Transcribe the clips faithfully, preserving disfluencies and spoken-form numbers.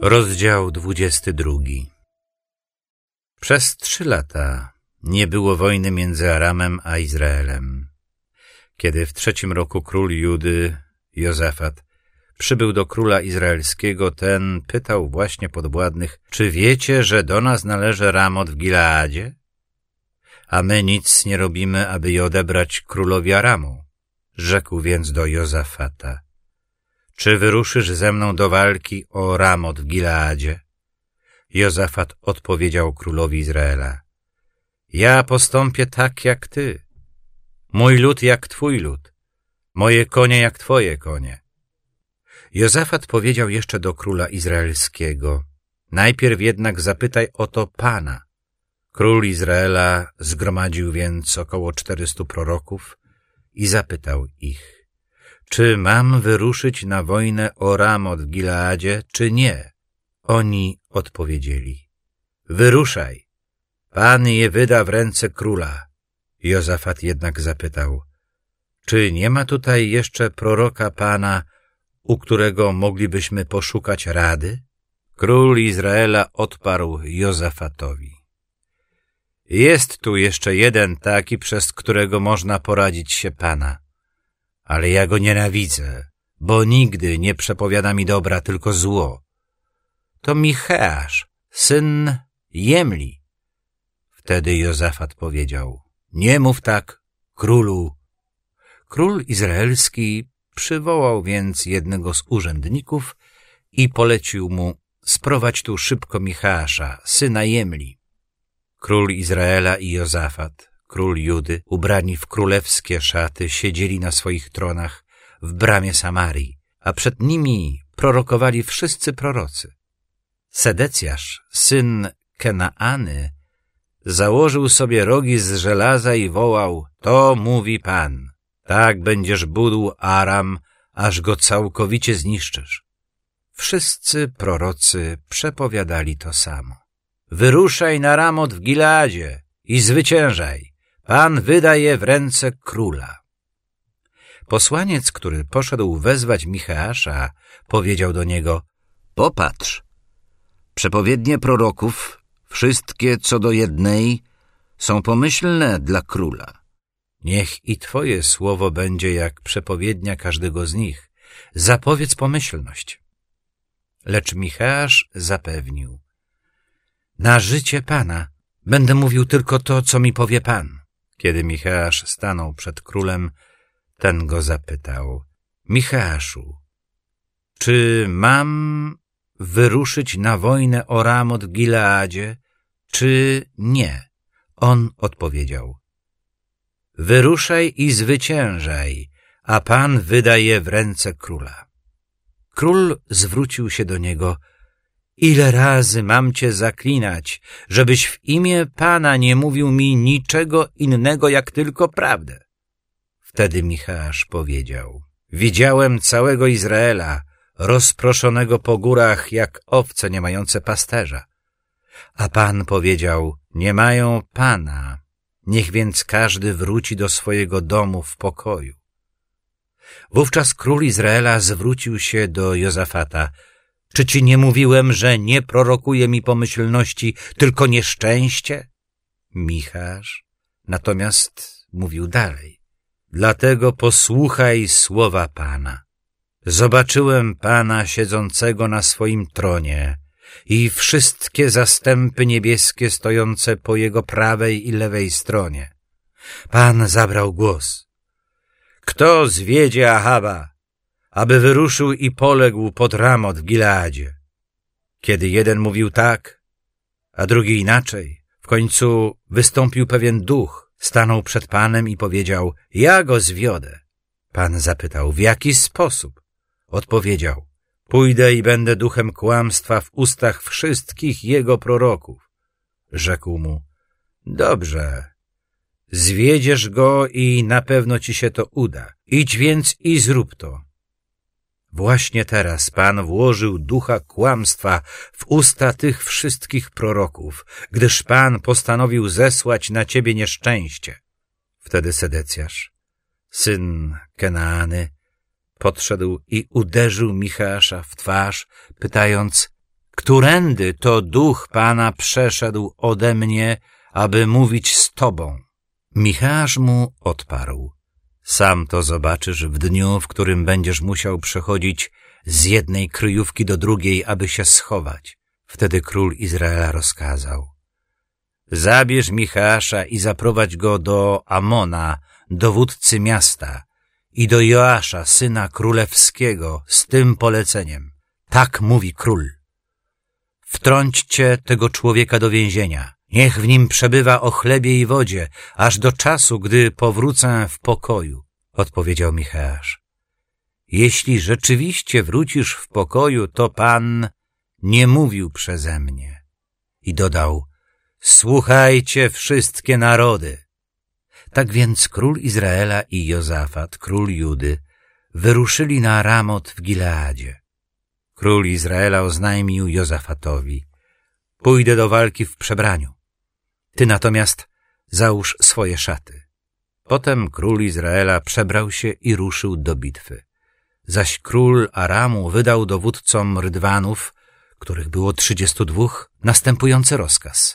Rozdział dwudziesty drugi. Przez trzy lata nie było wojny między Aramem a Izraelem. Kiedy w trzecim roku król Judy, Jozafat, przybył do króla izraelskiego, ten pytał właśnie podwładnych: czy wiecie, że do nas należy Ramot w Gileadzie? A my nic nie robimy, aby je odebrać królowi Aramu. Rzekł więc do Jozafata: czy wyruszysz ze mną do walki o Ramot w Gileadzie? Jozafat odpowiedział królowi Izraela: ja postąpię tak jak ty, mój lud jak twój lud, moje konie jak twoje konie. Jozafat powiedział jeszcze do króla izraelskiego: najpierw jednak zapytaj o to Pana. Król Izraela zgromadził więc około czterystu proroków i zapytał ich: czy mam wyruszyć na wojnę o Ramot w Gileadzie, czy nie? Oni odpowiedzieli: wyruszaj, Pan je wyda w ręce króla. Jozafat jednak zapytał: czy nie ma tutaj jeszcze proroka Pana, u którego moglibyśmy poszukać rady? Król Izraela odparł Jozafatowi: jest tu jeszcze jeden taki, przez którego można poradzić się Pana, ale ja go nienawidzę, bo nigdy nie przepowiada mi dobra, tylko zło. To Micheasz, syn Jemli. Wtedy Jozafat powiedział: nie mów tak, królu. Król izraelski przywołał więc jednego z urzędników i polecił mu: sprowadź tu szybko Micheasza, syna Jemli. Król Izraela i Jozafat, król Judy, ubrani w królewskie szaty, siedzieli na swoich tronach w bramie Samarii, a przed nimi prorokowali wszyscy prorocy. Sedecjasz, syn Kenaany, założył sobie rogi z żelaza i wołał: to mówi Pan, tak będziesz budł Aram, aż go całkowicie zniszczysz. Wszyscy prorocy przepowiadali to samo: wyruszaj na Ramot w Gileadzie i zwyciężaj, Pan wyda je w ręce króla. Posłaniec, który poszedł wezwać Micheasza, powiedział do niego: popatrz, przepowiednie proroków, wszystkie co do jednej, są pomyślne dla króla. Niech i twoje słowo będzie jak przepowiednia każdego z nich. Zapowiedz pomyślność. Lecz Micheasz zapewnił: na życie Pana będę mówił tylko to, co mi powie Pan. Kiedy Micheasz stanął przed królem, ten go zapytał: Micheaszu, czy mam wyruszyć na wojnę o Ramot w Gileadzie, czy nie? On odpowiedział: wyruszaj i zwyciężaj, a Pan wyda je w ręce króla. Król zwrócił się do niego: ile razy mam cię zaklinać, żebyś w imię Pana nie mówił mi niczego innego, jak tylko prawdę? Wtedy Micheasz powiedział: widziałem całego Izraela, rozproszonego po górach jak owce nie mające pasterza. A Pan powiedział: nie mają Pana, niech więc każdy wróci do swojego domu w pokoju. Wówczas król Izraela zwrócił się do Jozafata: czy ci nie mówiłem, że nie prorokuje mi pomyślności, tylko nieszczęście? Micheasz natomiast mówił dalej: dlatego posłuchaj słowa Pana. Zobaczyłem Pana siedzącego na swoim tronie i wszystkie zastępy niebieskie stojące po jego prawej i lewej stronie. Pan zabrał głos: kto zwiedzie Ahaba, aby wyruszył i poległ pod Ramot w Gileadzie? Kiedy jeden mówił tak, a drugi inaczej, w końcu wystąpił pewien duch, stanął przed Panem i powiedział: ja go zwiodę. Pan zapytał: w jaki sposób? Odpowiedział: pójdę i będę duchem kłamstwa w ustach wszystkich jego proroków. Rzekł mu: dobrze, zwiedziesz go i na pewno ci się to uda. Idź więc i zrób to. Właśnie teraz Pan włożył ducha kłamstwa w usta tych wszystkich proroków, gdyż Pan postanowił zesłać na ciebie nieszczęście. Wtedy Sedecjasz, syn Kenaany, podszedł i uderzył Micheasza w twarz, pytając: którędy to duch Pana przeszedł ode mnie, aby mówić z Tobą? Micheasz mu odparł: sam to zobaczysz w dniu, w którym będziesz musiał przechodzić z jednej kryjówki do drugiej, aby się schować. Wtedy król Izraela rozkazał: zabierz Micheasza i zaprowadź go do Amona, dowódcy miasta, i do Joasza, syna królewskiego, z tym poleceniem. Tak mówi król: wtrąćcie tego człowieka do więzienia. Niech w nim przebywa o chlebie i wodzie, aż do czasu, gdy powrócę w pokoju. Odpowiedział Micheasz: jeśli rzeczywiście wrócisz w pokoju, to Pan nie mówił przeze mnie. I dodał: słuchajcie wszystkie narody. Tak więc król Izraela i Jozafat, król Judy, wyruszyli na Ramot w Gileadzie. Król Izraela oznajmił Jozafatowi: pójdę do walki w przebraniu. Ty natomiast załóż swoje szaty. Potem król Izraela przebrał się i ruszył do bitwy. Zaś król Aramu wydał dowódcom rydwanów, których było trzydziestu dwóch, następujący rozkaz: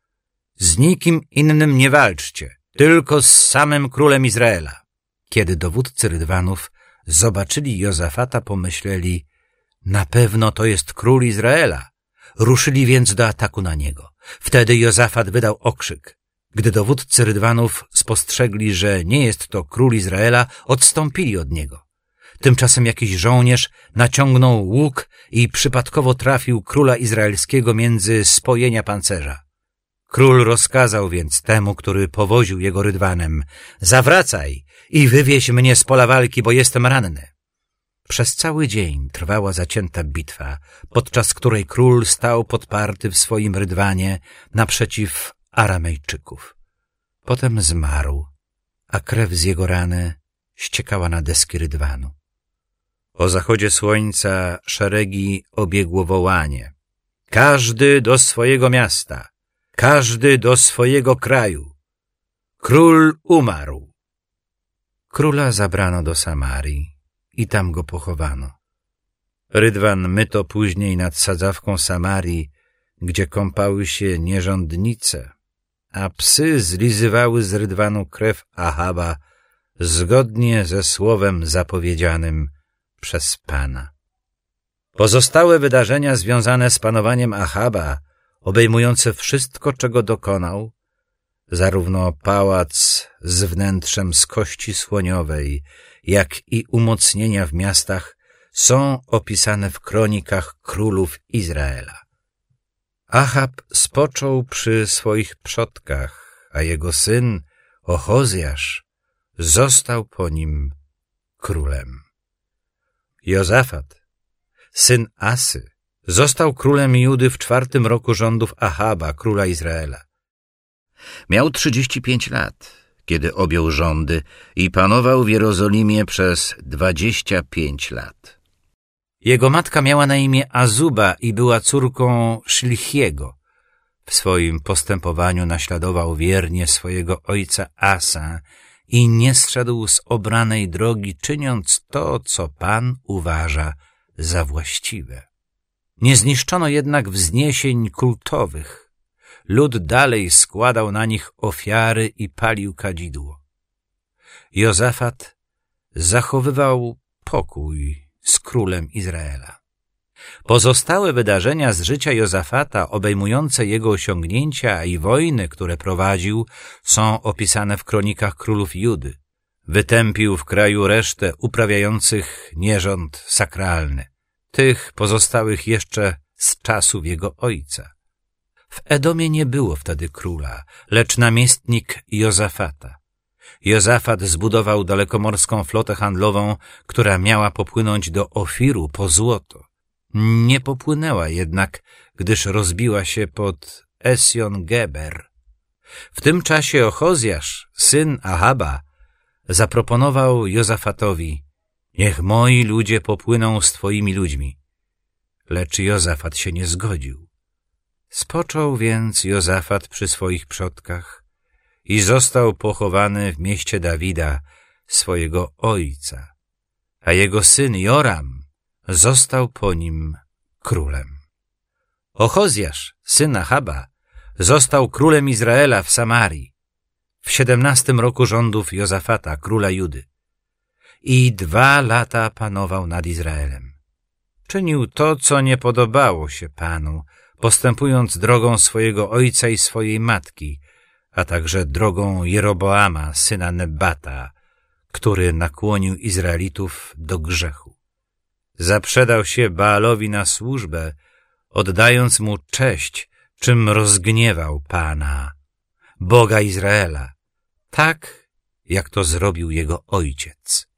z nikim innym nie walczcie, tylko z samym królem Izraela. Kiedy dowódcy rydwanów zobaczyli Jozafata, pomyśleli: na pewno to jest król Izraela. Ruszyli więc do ataku na niego. Wtedy Jozafat wydał okrzyk. Gdy dowódcy rydwanów spostrzegli, że nie jest to król Izraela, odstąpili od niego. Tymczasem jakiś żołnierz naciągnął łuk i przypadkowo trafił króla izraelskiego między spojenia pancerza. Król rozkazał więc temu, który powoził jego rydwanem: zawracaj i wywieź mnie z pola walki, bo jestem ranny. Przez cały dzień trwała zacięta bitwa, podczas której król stał podparty w swoim rydwanie naprzeciw Aramejczyków. Potem zmarł, a krew z jego rany ściekała na deski rydwanu. O zachodzie słońca szeregi obiegło wołanie: każdy do swojego miasta, każdy do swojego kraju. Król umarł. Króla zabrano do Samarii i tam go pochowano. Rydwan myto później nad sadzawką Samarii, gdzie kąpały się nierządnice, a psy zlizywały z rydwanu krew Ahaba, zgodnie ze słowem zapowiedzianym przez Pana. Pozostałe wydarzenia związane z panowaniem Ahaba, obejmujące wszystko, czego dokonał, zarówno pałac z wnętrzem z kości słoniowej, jak i umocnienia w miastach, są opisane w kronikach królów Izraela. Achab spoczął przy swoich przodkach, a jego syn Ochozjasz został po nim królem. Jozafat, syn Asy, został królem Judy w czwartym roku rządów Achaba, króla Izraela. Miał trzydzieści pięć lat, kiedy objął rządy i panował w Jerozolimie przez dwadzieścia pięć lat. Jego matka miała na imię Azuba i była córką Szlichiego. W swoim postępowaniu naśladował wiernie swojego ojca Asa i nie zszedł z obranej drogi, czyniąc to, co Pan uważa za właściwe. Nie zniszczono jednak wzniesień kultowych. Lud dalej składał na nich ofiary i palił kadzidło. Jozafat zachowywał pokój z królem Izraela. Pozostałe wydarzenia z życia Jozafata, obejmujące jego osiągnięcia i wojny, które prowadził, są opisane w kronikach królów Judy. Wytępił w kraju resztę uprawiających nierząd sakralny, tych pozostałych jeszcze z czasów jego ojca. W Edomie nie było wtedy króla, lecz namiestnik Jozafata. Jozafat zbudował dalekomorską flotę handlową, która miała popłynąć do Ofiru po złoto. Nie popłynęła jednak, gdyż rozbiła się pod Esjon-Geber. W tym czasie Ochozjasz, syn Ahaba, zaproponował Jozafatowi: niech moi ludzie popłyną z twoimi ludźmi. Lecz Jozafat się nie zgodził. Spoczął więc Jozafat przy swoich przodkach i został pochowany w mieście Dawida, swojego ojca, a jego syn Joram został po nim królem. Ochozjasz, syn Ahaba, został królem Izraela w Samarii w siedemnastym roku rządów Jozafata, króla Judy. I dwa lata panował nad Izraelem. Czynił to, co nie podobało się Panu, postępując drogą swojego ojca i swojej matki, a także drogą Jeroboama, syna Nebata, który nakłonił Izraelitów do grzechu. Zaprzedał się Baalowi na służbę, oddając mu cześć, czym rozgniewał Pana, Boga Izraela, tak jak to zrobił jego ojciec.